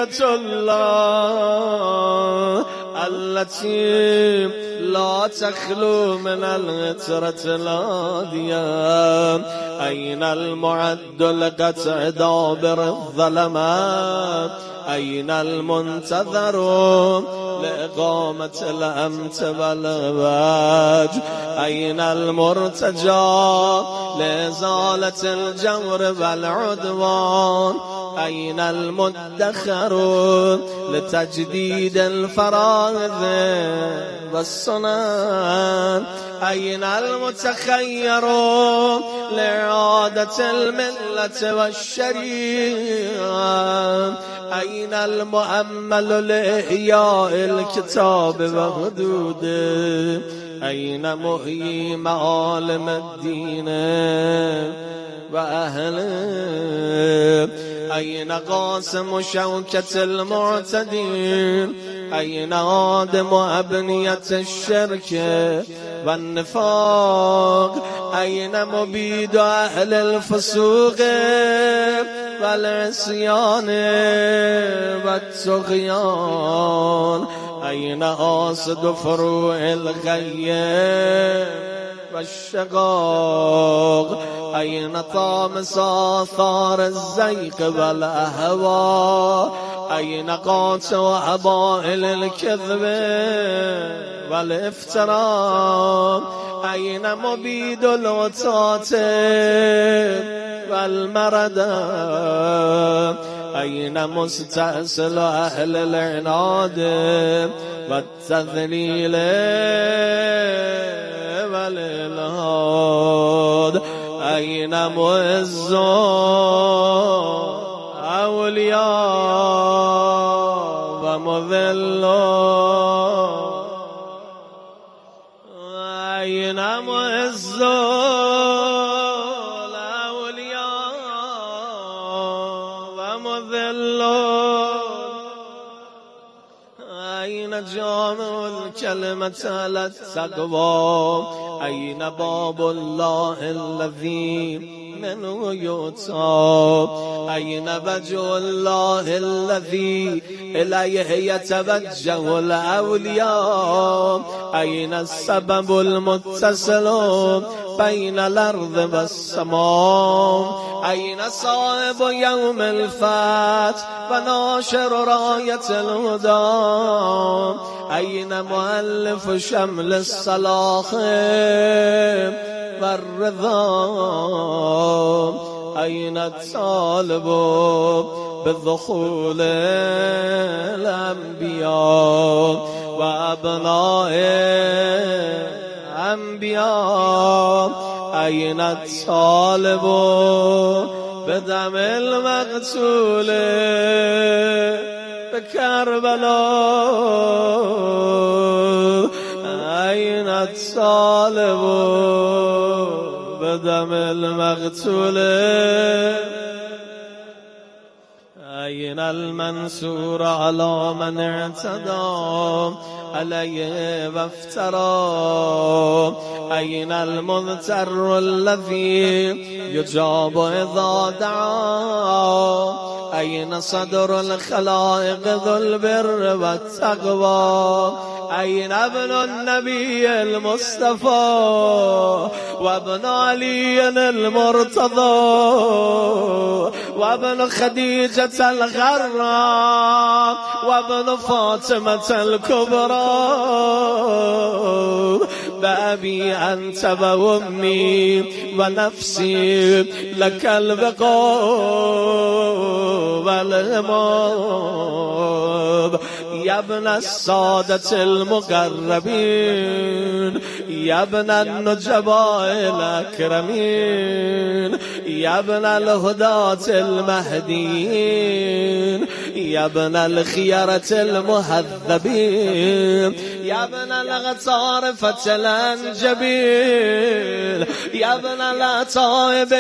بيت الله التي لا تخلو من العطرة الهادية. أين المعد لقطع دابر الظلمات؟ أين المنتظر لإقامة الأمت والغواج؟ أين المرتجى لإزالة الجور والعدوان؟ أين المدخر لتجديد الفرائض والسنن؟ أين المتخير لإعادة الملة والشريعة؟ أين المؤمل لإحياء الكتاب وحدوده؟ أين محيي معالم الدين وأهله؟ أين قاسم شوكة المعتدين؟ أين آدم أبنية الشرك والنفاق؟ أين مبيد أهل الفسوق والعصيان والطغيان؟ أين آصد فروع الغي والشقاق؟ أين طامس آثار الزيق والأهواء؟ أين قاطع أبائل الكذب والافتراء؟ أين مبيد العتاة والمردى؟ أين مستأصل أهل العناد والتذليل والإلحاد؟ أين معز أولياء ومذل؟ أين معز الأولياء ومذل؟ أين جامع الكلمة على التقوى؟ أين باب الله الذي منه يؤتى؟ أين وجه الله الذي إليه يتوجه الأولياء؟ أين السبب المتصل بين الأرض والسماء؟ أين صاحب يوم الفتح وناشر راية الهدى؟ أين مؤلف شمل الصلاح والرضا؟ أين الطالب بالدخول الأنبياء وأبناء الأنبياء؟ أين الطالب بدم المقتول بكربلاء؟ أين الطالب بدم المقتول؟ أين المنصور على من اعتدى عليه وافترى؟ أين المضطر الذي يجاب إذا دعا؟ أين صدر الخلائق ذو البر والتقوى؟ أين ابن النبي المصطفى وابن علي المرتضى وابن خديجة الغراء وابن فاطمة الكبرى؟ بأبي أنت وأمي ونفسي لك البقاء والغمام. يا ابن السادة المقربين، يا ابن النجباء الأكرمين، يا ابن الهداة المهديين، يا ابن الخيرة المهذبين، يا ابن الغطار الجبيل يا ابن العطائب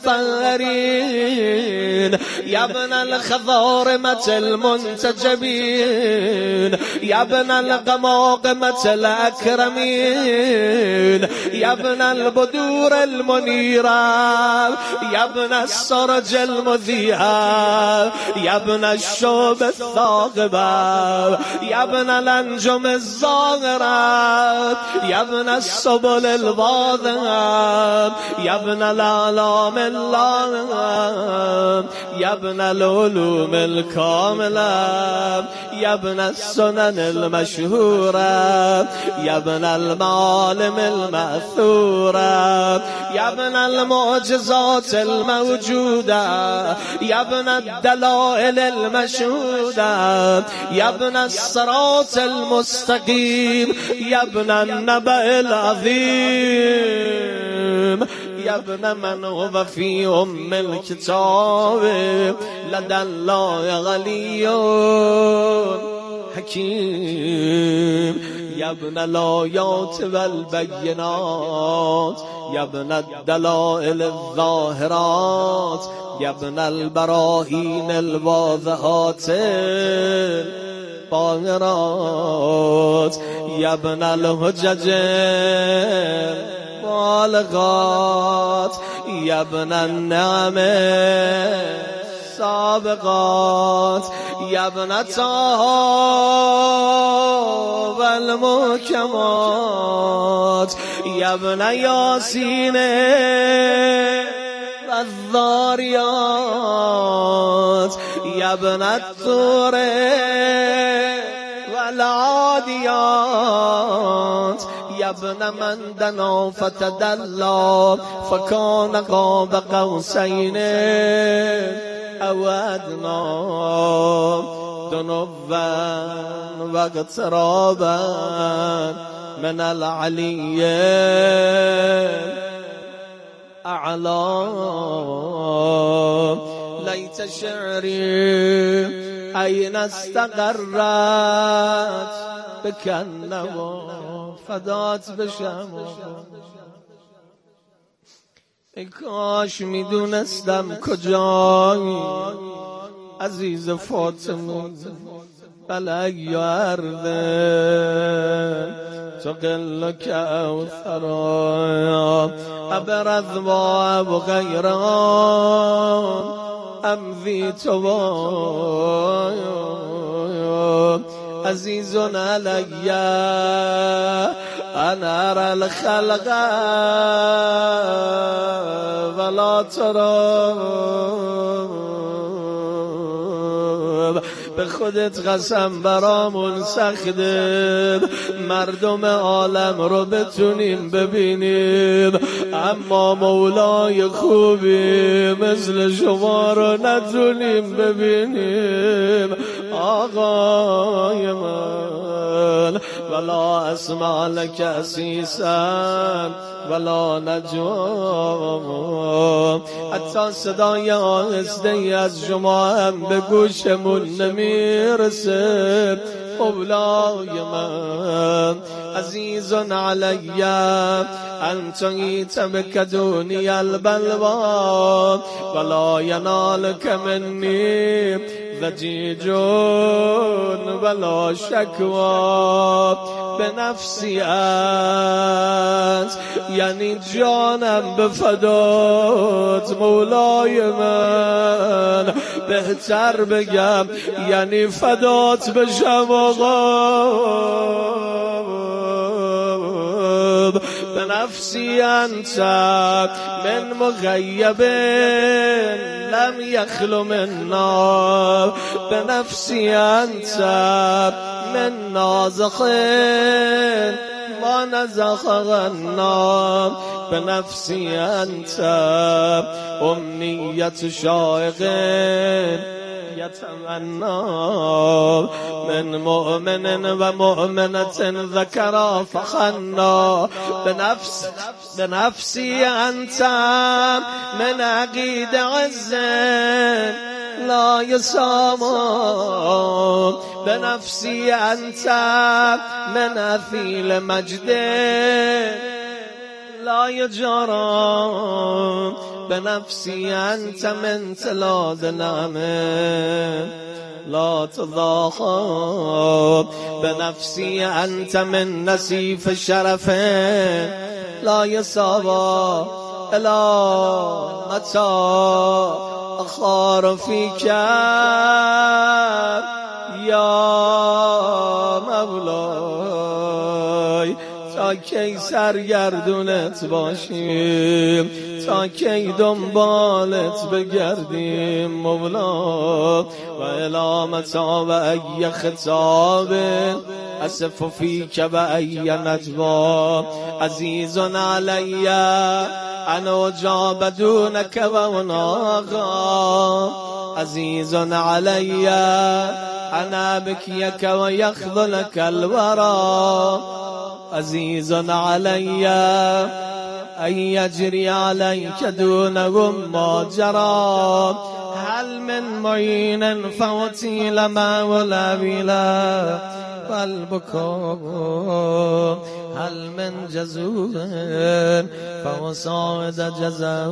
المطهرين يا ابن الخضارمة المنتجبين يا ابن القماقمة الأكرمين يا ابن البدور المنيرة يا ابن السرج المذيعة يا ابن الشوب الثاقبة يا ابن الأنجم الزاغرة يا ابن السبل الباذرة يا ابن الأعلام اللامة يا ابن العلوم الكاملة يا ابن السنن المشهورة يا ابن المعالم المأثورة يا ابن المعجزات الموجودة يا ابن الدلائل المشهودة يا ابن الصراط المستقيم يا ابن النبأ العظيم يا ابن من هو في أم الكتاب لدى الله غلي حكيم يا ابن الآيات والبينات يا ابن الدلائل الظاهرات يا ابن البراهين الواضحات الباهرات يا ابن الحجج البالغات يا ابن النعم السابقات يا ابن طه والمحكمات يا ابن ياسين الذاريات يا ابن الطور والعاديات يا ابن من دنا فتدلى فكان قاب قوسين أو أدنى دنوا واقترابا من العلي أعلى ليت شعري أين استقرت بك النوى فدات بشمو کاش میدونستم کجایی عزیز فاطمه بلگ یا ارده تقل كأوثرا أبرز واب غيران أمضي توايا عزيز علي أنا أرى الخلق ولا ترى به خودت قسم برامون سخته مردم عالم رو بتونیم ببینیم اما مولای خوبی مثل شما رو نتونیم ببینیم آقای من ولا اسمع لك اسیسا ولا نجوا حتی صدای آهسته از شما هم به گوشمون نمیرسه مولای من عزیز علی انت ایتبک دونی البلوا ولا ینالک منی ضجیج ولا شکوا به نفسی انت یعنی جانم به فدات مولای من بهتر بگم یعنی فدات بشم آقا به نفسی انت من مغیب لم یخلو منا به نفسی انت من نازخ ما نزخ غنا به نفسی انت امنیت شائق يتمنى من مؤمن ومؤمنة ذكرا فخنا بنفسي أنت من عقيد عز لا يسام بنفسی انت من اثیل مجده لا یجارا بنفسی انت من تلاد نعمه لا تضاخى بنفسی انت من نسیف شرف لا يسابى الا متى اخار فيك یا مولای تا کی سرگردونت باشیم تا کی دنبالت بگردیم مولا و الامتا و ای خطاب اصف فیک و ای نجوا عزیز علی انا اجاب دونک و اناغا عزیز علی انا بکیک و یخذلک الورا عزیز علی ان یجری علیک دونهم ما جرا هل من معین فوتیل ما ولابیلا والبكاء هل من جزور فوصاعد جزاء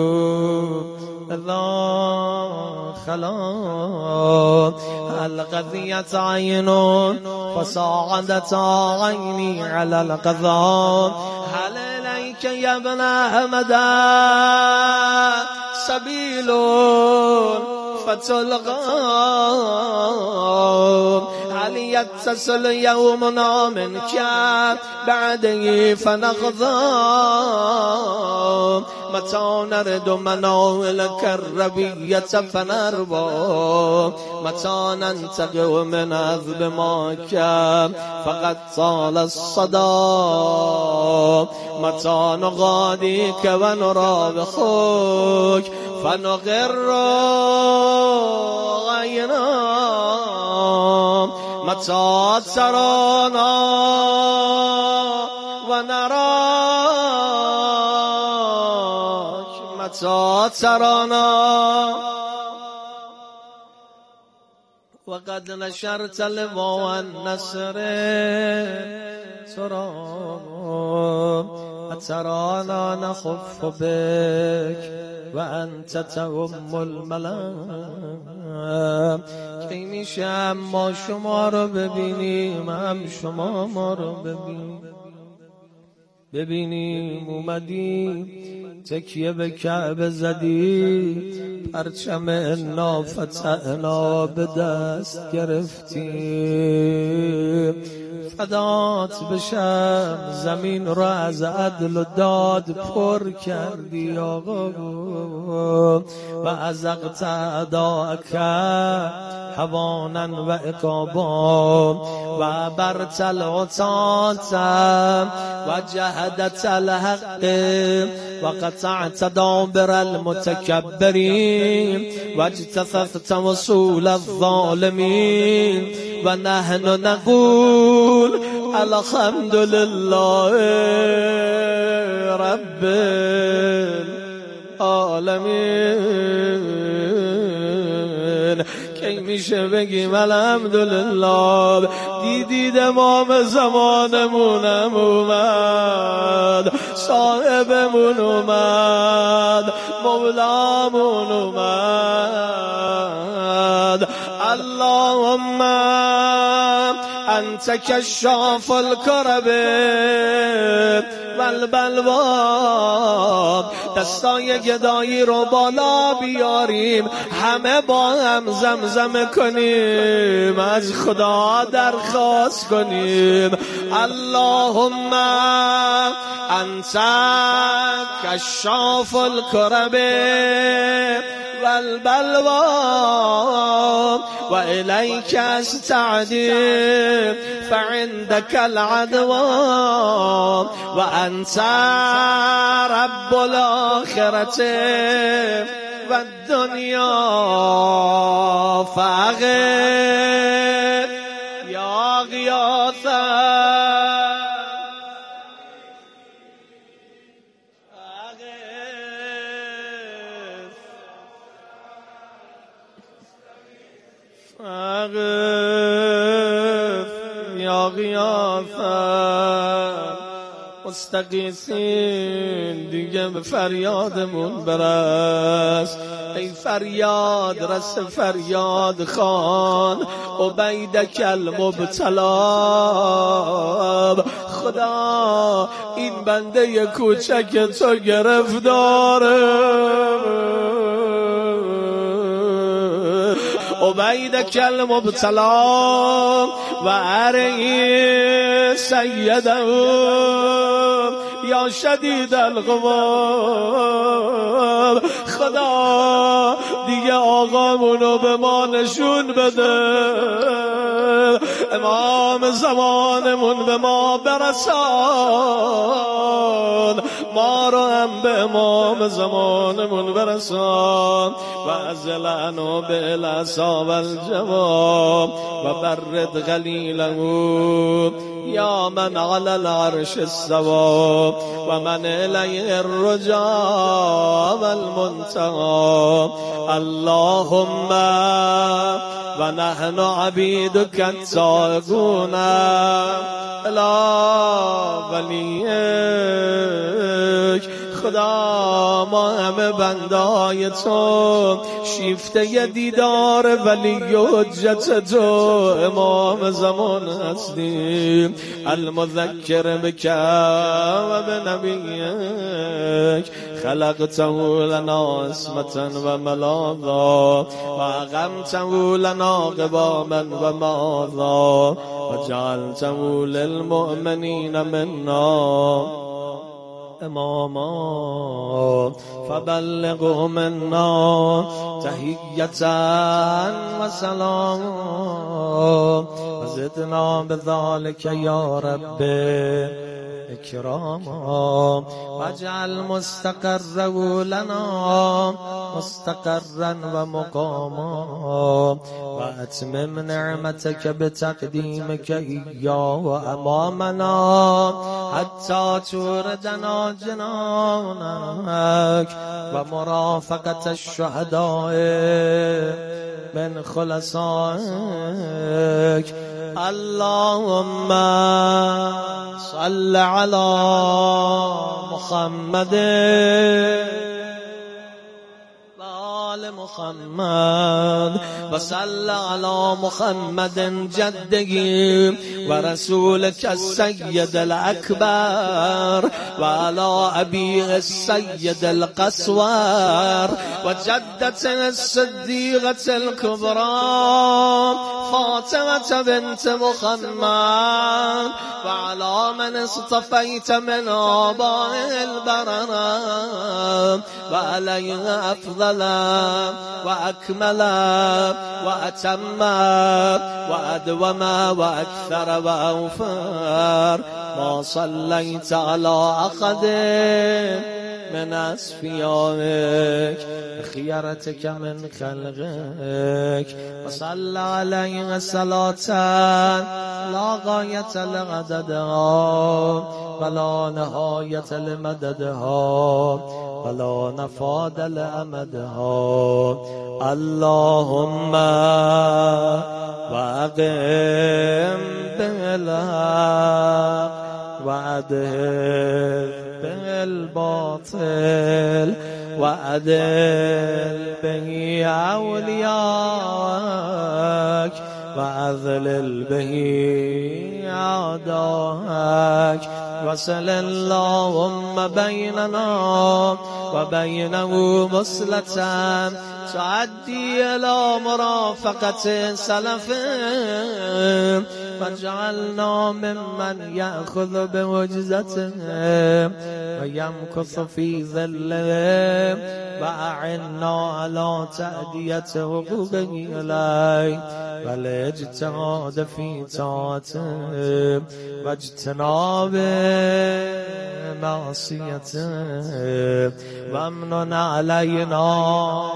إذا خلا هل قضيت عين فصاعدت عيني على القضاء هل إليك يا ابن أحمد سبيل فتلقى هل يتصل يومنا منك بعده فنقضى متى نرد مناولك الربية فنربى متى ننتقم من عذب ماك فقد طال الصدى متى نغاديك ونرى بخوك فنغر غينا متى ترانا ونراك متى ترانا وقد نشرت لواء النصر ترانا نخف بك وأنت تؤم الملام کی میشه ما شما رو ببینیم هم شما ما رو ببینیم اومدیم تکیه به کعبه زدی پرچم انا فتحنا به دست گرفتیم فدات بشم زمین رو از عدل و داد پر کردی آقا و ازقت اعداءک هوانا و عقابا و برت العطاة و جهدت الحق و قطعت دابر المتکبرین و اجتثثت وصول الظالمین و نحن نقول الحمد لله رب العالمین. کی میشه بگیم الحمدلله دیدید امام زمانمونم اومد صاحبمون اومد مولامون اومد اللهم انت کشاف الکرب والبلوا دستای گدایی رو بالا بیاریم همه با هم زمزمه کنیم از خدا درخواست کنیم اللهم انت کشاف الکرب والبلوا و الیک استعدی فعندك العدوى و انت رب الاخرة و الدنیا فاغث یا غیاثا فاغث مستغیثین دیگه به فریادمون برس. ای فریاد رس فریاد خان عبیدک المبتلا. خدا این بنده کوچک تو گرفتاره. عبیدک المبتلا و اری سیده یا شدید القوا. خدا دیگه آقامونو به ما نشون بده، امام زمانمون به ما برسان، ما رو هم به امام زمانمون برسان. و ازلعنو به الاساب الجواب و برد غلیله یا من علی العرش السوا و من الیه الرجا و المنتهى. اللهم و نحن عبیدک التائبون الی ولیک. خدا ما همه بندای تو، شیفته دیدار ولی و حجت تو امام زمان هستیم. المذکر بک و بنبیک خلقته لنا اسمة و ملاذا و اقمته لنا قواما و ماذا و جعلته للمؤمنین منا اماما فبلغه منا تحیة و سلام و زدنا بذلك یا رب اکراما واجعل مستقره لنا مستقرا و مقاما و اتمم نعمتك بتقدیمك ایا و امامنا حتی توردنا جنانك و مرافقت الشهداء من خلصائك. اللهم صل على محمد آل محمد و صل على محمد جده و رسولك السید الاکبر و على ابیه السید القسور و جدته الصدیقة الكبرى فاطمة بنت محمد و على من اصطفیت من آبائه البررة و علیها افضل و اکمل و اتم و ادوم و اکثر و اوفر ما صلیت على احد من اصفیائک خیرتک من خلقک و صل علیه صلاة لا غایت لعددها ولا نهایت لمددها ولا نفاد لأمدها. اللهم وأقم بالحق وأذهب بالباطل وأذل به أولياءك وأذلل به أعداءك وصل اللهم بيننا وبينه وصلة تعدي إلى مرافقة سلف واجعلنا ممن يأخذ بوجزته ويمكث في ظله وأعنا على تأدية حقوقه إليه والاجتهاد في طاعته واجتناب معصيته وامنن علينا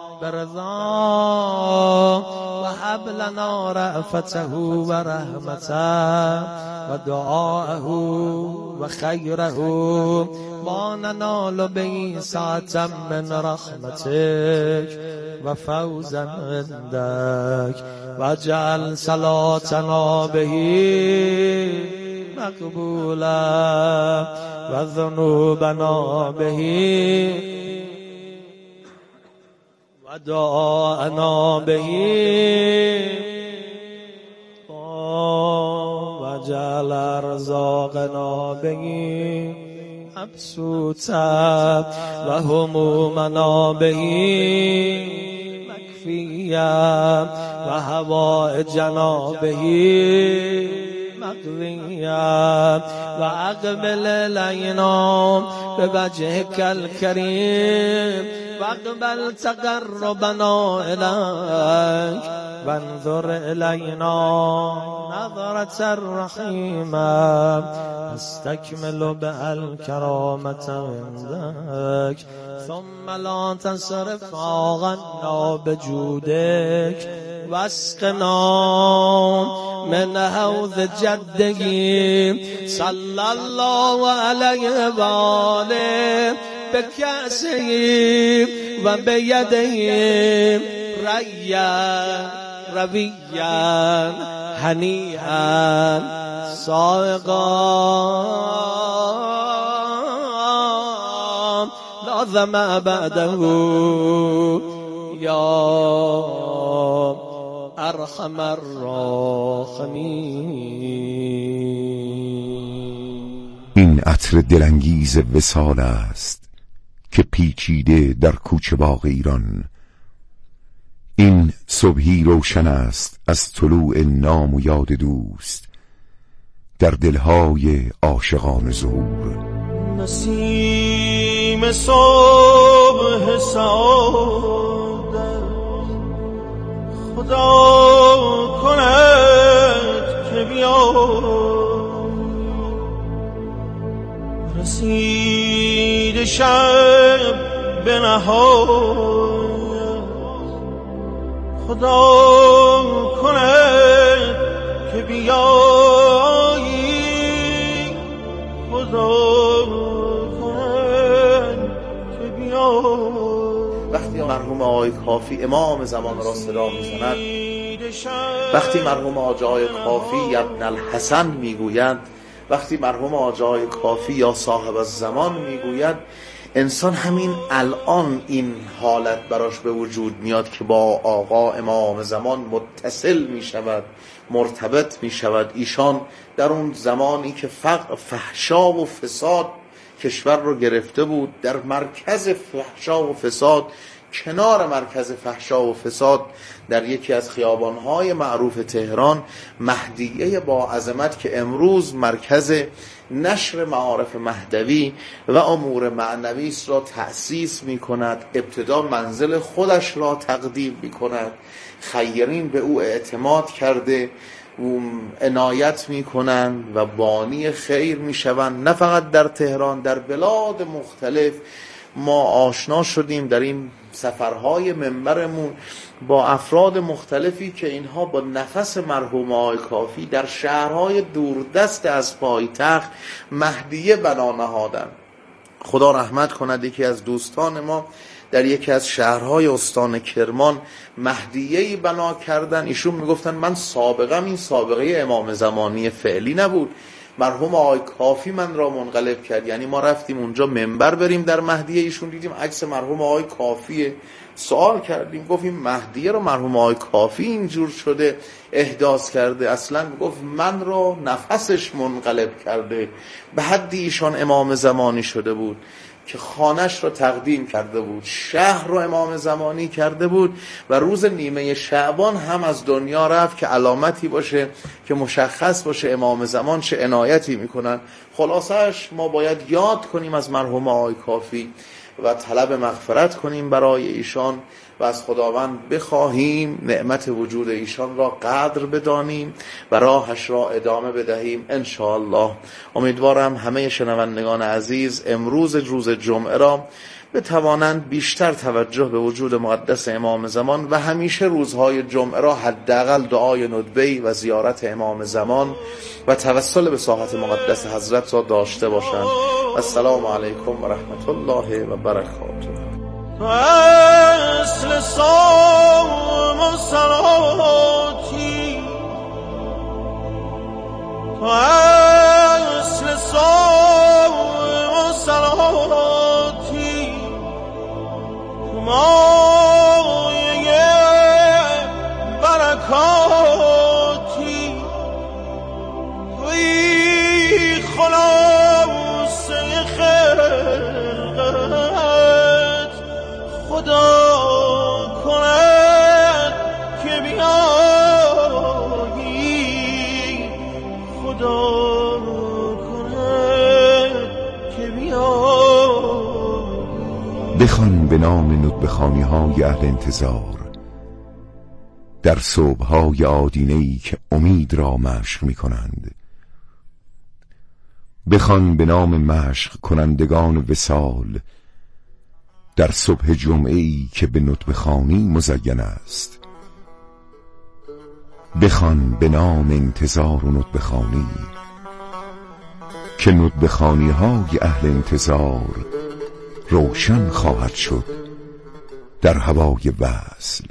برضا وهب لنا رأفته ورحمته ودعاءه وخيره ما ننال به سعة من رحمتك وفوزا عندك واجعل صلاتنا به مقبولا و ذنوبنا به و دعاءنا به و جعل ارزاقنا به مبسوطا و همومنا به مکفیا و حوائجنا به مقضیا و اقبل الینا بوجهک الکریم واقبل تقربنا الیک وانظر الینا نظرة الرحیمة استکمل بالکرامة عندک ثم لا تصرف عنا بجودک واسقنا من حوض جدگی صلی الله علیه و آله بکأسه و بیده ریا رویا هنیئا سائقا لا ظمأ بعده یا ارحم الراحمین. این عطر دلانگیز وصال است که پیچیده در کوچه باغ ایران. این صبحی روشن است از طلوع نام و یاد دوست در دلهای عاشقان ظهور. نسیم صبح سعادت خدا کند که بیاد، رسید شب به نهایت خدا کند که بیایی، خدا کند که بیایی. وقتی مرحوم آقای کافی امام زمان را صدا می‌زند، وقتی مرحوم آقای کافی ابن الحسن میگویند، وقتی مرحوم آقای کافی یا صاحب الزمان میگوید، انسان همین الان این حالت براش به وجود میاد که با آقا امام زمان متصل میشود، مرتبط میشود. ایشان در اون زمانی که فقر، فحشا و فساد کشور رو گرفته بود، در مرکز فحشا و فساد، کنار مرکز فحشا و فساد، در یکی از خیابانهای معروف تهران، مهدیه با عظمت که امروز مرکز نشر معارف مهدوی و امور معنوی است را تأسیس می کند. ابتدا منزل خودش را تقدیم می کند، خیرین به او اعتماد کرده و عنایت می کنند و بانی خیر می شوند. نه فقط در تهران، در بلاد مختلف ما آشنا شدیم در این سفرهای منبرمون با افراد مختلفی که اینها با نفس مرحوم آقای کافی در شهرهای دوردست از پایتخت مهدیه بنا نهادند. خدا رحمت کند، یکی از دوستان ما در یکی از شهرهای استان کرمان مهدیه‌ای بنا کردن. ایشون میگفتن من سابقم این سابقه امام زمانی فعلی نبود، مرحوم آقای کافی من را منقلب کرد. یعنی ما رفتیم اونجا منبر بریم در مهدیه، ایشون دیدیم عکس مرحوم آقای کافیه، سوال کردیم، گفتیم مهدیه رو مرحوم آقای کافی اینجور شده احداث کرده، اصلا گفت من رو نفسش منقلب کرده. به حدی ایشان امام زمانی شده بود که خانش رو تقدیم کرده بود، شهر رو امام زمانی کرده بود و روز نیمه شعبان هم از دنیا رفت که علامتی باشه که مشخص باشه امام زمان چه عنایتی میکنن. خلاصش ما باید یاد کنیم از مرحوم آقای کافی و طلب مغفرت کنیم برای ایشان و از خداوند بخواهیم نعمت وجود ایشان را قدر بدانیم و راهش را ادامه بدهیم ان شاء الله. امیدوارم همه شنوندگان عزیز امروز روز جمعه را بتوانند بیشتر توجه به وجود مقدس امام زمان و همیشه روزهای جمعه را حداقل دعای ندبه‌ای و زیارت امام زمان و توسل به ساحت مقدس حضرت را داشته باشند. السلام علیکم و رحمت الله و برکاته. تو اصل صوم و صلاتی، تو بخوان به نام ندبخانی‌های اهل انتظار در صبح‌های آدینه‌ای که امید را مشق می‌کنند. بخوان به نام مشق کنندگان وصال در صبح جمعه‌ای که به ندبخوانی مزین است. بخوان به نام انتظار و ندبخوانی که ندبخوانی‌های اهل انتظار روشن خواهد شد در هوای وصل.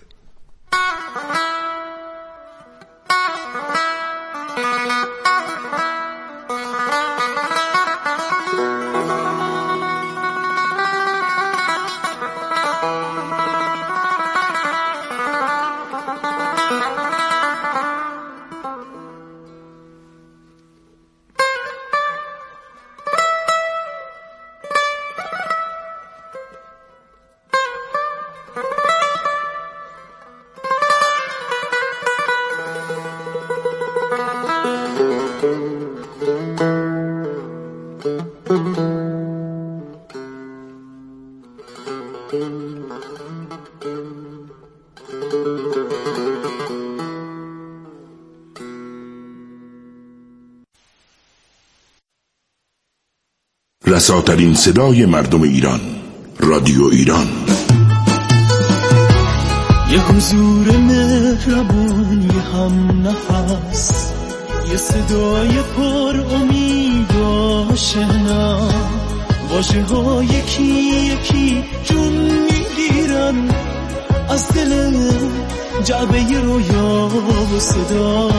رساترین صدای مردم ایران، رادیو ایران. یه حضور مهربان، یه هم نفس، یه صدای پر امید و آشنا، واژه ها یکی یکی جون میگیرن از دل جعبه رویا و صدا.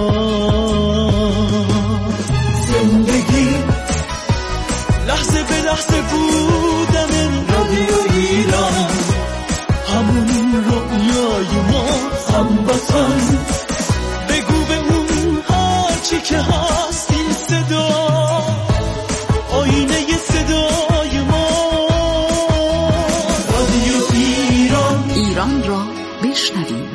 زندگی لحظه به لحظه بودن رادیو ایران، همون رویای ما، هموطن. بگو به اون هرچی که هست، این صدا آینه صدای ما. رادیو ایران، ایران را بشنویم.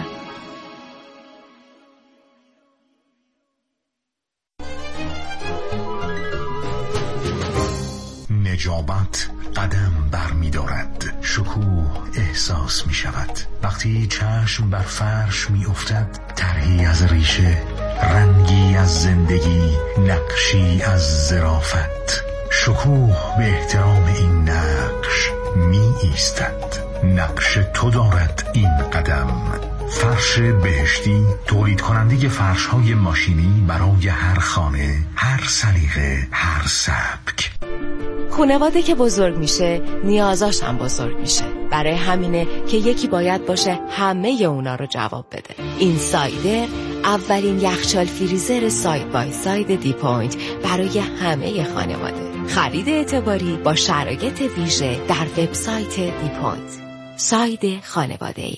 نجابت قدم بر می دارد، شکوه احساس می شود وقتی چشم بر فرش می افتد. طرحی از ریشه، رنگی از زندگی، نقشی از ظرافت. شکوه به احترام این نقش می ایستد. نقش تو دارد این قدم. فرش بهشتی، تولید کننده فرش های ماشینی برای هر خانه، هر سلیقه، هر سبک. خانواده که بزرگ میشه، نیازاش هم بزرگ میشه. برای همینه که یکی باید باشه همه اونا رو جواب بده. این سایدر اولین یخچال فریزر ساید بای ساید دی پوینت برای همه خانواده. خرید اعتباری با شرایط ویژه در وبسایت دی پوینت. ساید خانواده‌ای.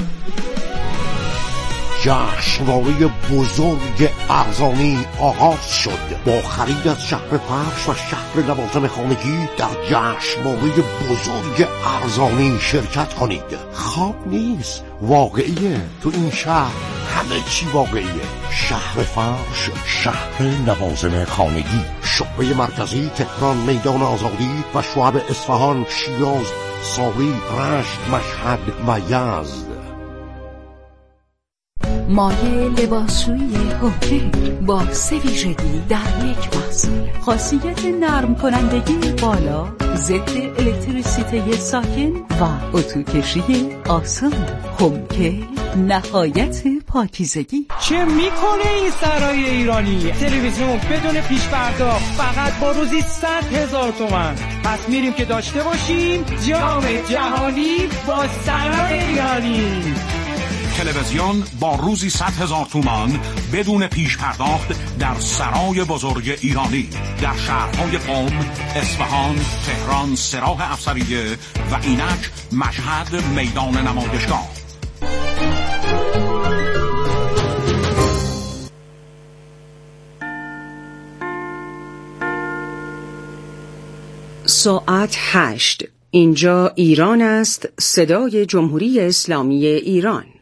جشنواره بزرگ ارزانی آغاز شد. با خرید از شهر فرش و شهر لوازم خانگی در جشنواره بزرگ ارزانی شرکت کنید. خواب نیست، واقعیه. تو این شهر همه چی واقعیه. شهر فرش، شهر لوازم خانگی، شعبه مرکزی تهران، میدان آزادی و شعب اصفهان، شیراز، ساری، رشت، مشهد و یزد. مایه لباسشویی هوکر با 3 ویژگی در یک محصول. خاصیت نرم کنندگی بالا، ضد الکتریسیته ساکن و اتوکشی آسان. هوکر نهایت پاکیزگی. چه میکنه این سرای ایرانی؟ تلویزیون بدون پیش پرداخت فقط با روزی 100,000 تومان. پس میریم که داشته باشیم جام جهانی با سرای ایرانی. تلویزیون با روزی 100,000 تومان بدون پیش پرداخت در سرای بزرگ ایرانی در شهرهای قم، اصفهان، تهران، سراح افسریه و اینک مشهد میدان نمایشگاه. ساعت 8. اینجا ایران است، صدای جمهوری اسلامی ایران.